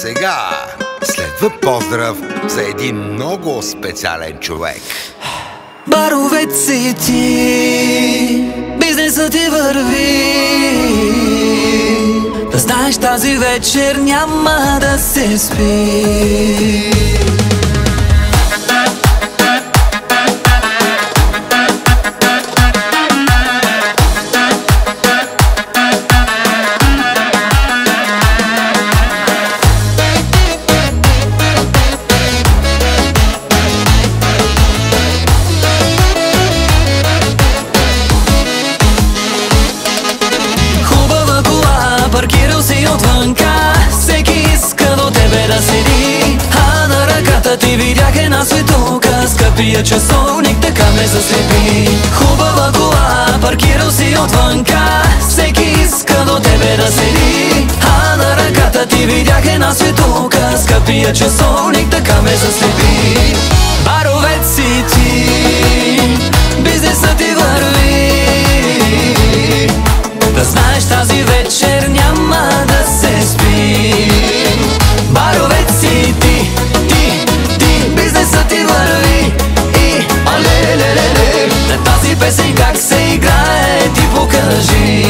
сега следва поздрав за един много специален човек. Баровец си ти, бизнесът ти върви. Да знаеш, тази вечер няма да се спи. Паркирал си отвънка, всеки иска до тебе да седи. А на ръката ти видях една светулка, скъпия часовник така ме заслепи. Хубава кола, паркирал си отвънка, всеки иска до тебе да седи. А на ръката ти видях една светулка, скъпия часовник така ме заслепи. Баровец си ти, бизнесът ти върви. Да знаеш, тази вечер няма да се спи. Баровец си ти, бизнесът ти върви. И алелелеле, на тази песен как се играе, ти покажи.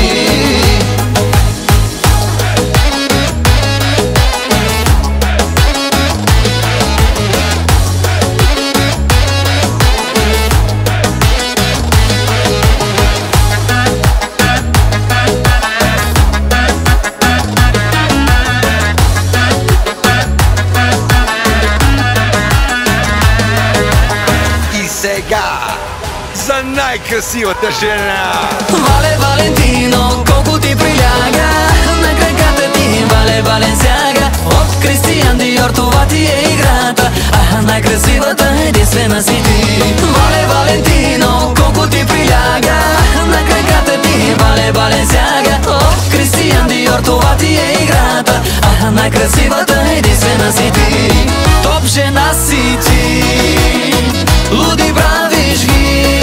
Сега за най-красивата жена. Вале, Валентино, колко ти приляга на краката ти, Вале, Валенсиага. От Кристиан Диор, това ти е играта. Най-красивата единствена си ти. Вале, Валентино, колко ти приляга на краката ти, Вале, Валенсиага. От Кристиан Диор, това ти е играта. Най-красивата единствена си ти. Топ жена си ти, луди правиш ги.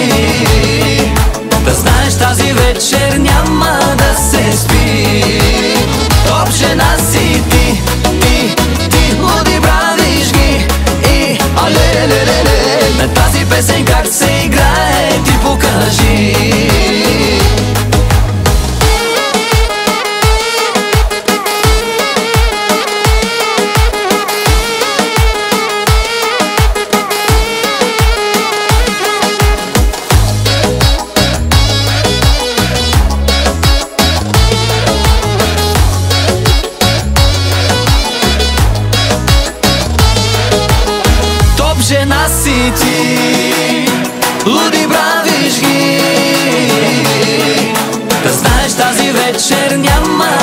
Да знаеш, тази вечер няма да се спи. Топ жена си ти, луди правиш ги. И алелелеле, на тази песен как се играе, ти покажи. Жена си ти, луди правиш ги. Да знаеш, тази вечер няма